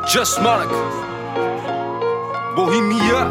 Just Monica, Bohemia.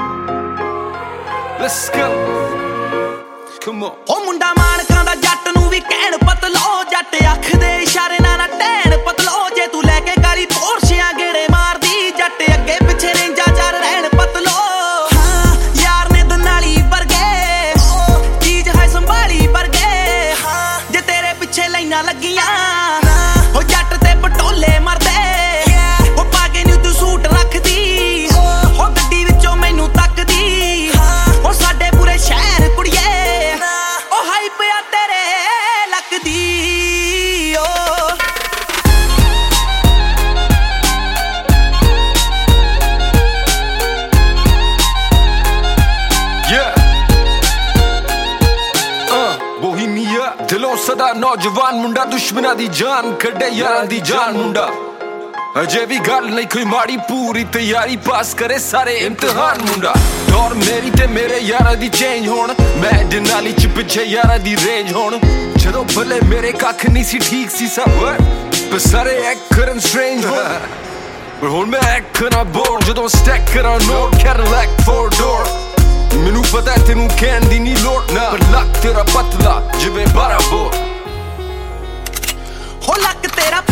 Let's go. Come on. ਉਹ ਮੁੰਡਾ ਮਾਨਕਾਂ ਦਾ ਜੱਟ ਨੂੰ ਵੀ ਕਹਿਣ ਪਤਲੋ ਜੱਟ ਅੱਖ ਦੇ ਇਸ਼ਾਰੇ ਨਾਲ ਟਹਿਣ ਪਤਲੋ ਜੇ ਤੂੰ ਲੈ ਕੇ ਕਾਲੀ ਪੋਰਸ਼ਿਆਂ ਗੇੜੇ ਮਾਰਦੀ ਜੱਟ ਅੱਗੇ ਪਿੱਛੇ ਰੇਂਜਾ ਚਾਰ ਰਹਿਣ ਪਤਲੋ ਹਾਂ ਯਾਰ ਨੇ ਦਨਾਲੀ ਵਰਗੇ ਚੀਜ਼ ਹੈ ਸੰਭਾਲੀ ਵਰਗੇ ਹਾਂ ਜੇ ਤੇਰੇ ਪਿੱਛੇ ਲਾਈਨਾਂ ਲੱਗੀਆਂ ਉਹ ਜੱਟ ਤੇ ਪਟੋਲੇ ਮਰਦੇ ਉਹ ਪਾ ਕੇ ਨੀ ਤੂੰ ਸੂਟ ਰੱਖਦੀ ਉਹ ਗੱਡੀ ਵਿੱਚੋਂ ਮੈਨੂੰ ਤੱਕਦੀ ਉਹ ਸਾਡੇ ਪੂਰੇ ਸ਼ਹਿਰ ਕੁੜੀਏ ਉਹ ਹਾਈਪ ਆ ਤੇਰੇ ਲੱਗਦੀ Bohemia ਦਿਲੋਂ ਸਦਾ ਨੌਜਵਾਨ ਮੁੰਡਾ ਦੁਸ਼ਮਣਾਂ ਦੀ ਜਾਨ ਕੱਢੇ ਯਾਰਾਂ ਦੀ ਜਾਨ ਮੁੰਡਾ ਅਜੇ ਵੀ ਗੱਲ ਨਹੀਂ ਕੋਈ ਮਾੜੀ ਪੂਰੀ ਤਿਆਰੀ ਪਾਸ ਕਰੇ ਸਾਰੇ ਇਮਤਿਹਾਨ ਮੁੰਡਾ ਦੌਰ ਮੇਰੀ ਤੇ ਮੇਰੇ ਯਾਰਾਂ ਦੀ ਚੇਂਜ ਹੋਣ ਮੈਂ ਡਨਾਲੀ ਚ ਪਿੱਛੇ ਯਾਰਾਂ ਦੀ ਰੇਂਜ ਹੋਣ ਜਦੋਂ ਭਲੇ ਮੇਰੇ ਕੱਖ ਨਹੀਂ ਸੀ ਠੀਕ ਸੀ ਸਭ ਪਰ ਸਾਰੇ ਐਕ ਕਰਨ ਸਟ੍ਰੇਂਜ ਹੋਣ ਪਰ ਹੁਣ ਮੈਂ ਐਕ ਕਰਾਂ ਬੋਰ ਜਦੋਂ ਸਟੈਕ ਕਰਾਂ ਨੋਟ ਕੈਡਿਲੈਕ 4 door ਮੈਨੂੰ ਪਤਾ ਤੈਨੂੰ ਕਹਿਣ ਦੀ ਨੀ ਲੋੜ ਨਾ ਪਰ ਲੱਕ ਤੇਰਾ ਪਤਲਾ ਜਿਵੇਂ 12 ਬੋਰ ਹੋ ਲੱਕ ਤੇਰਾ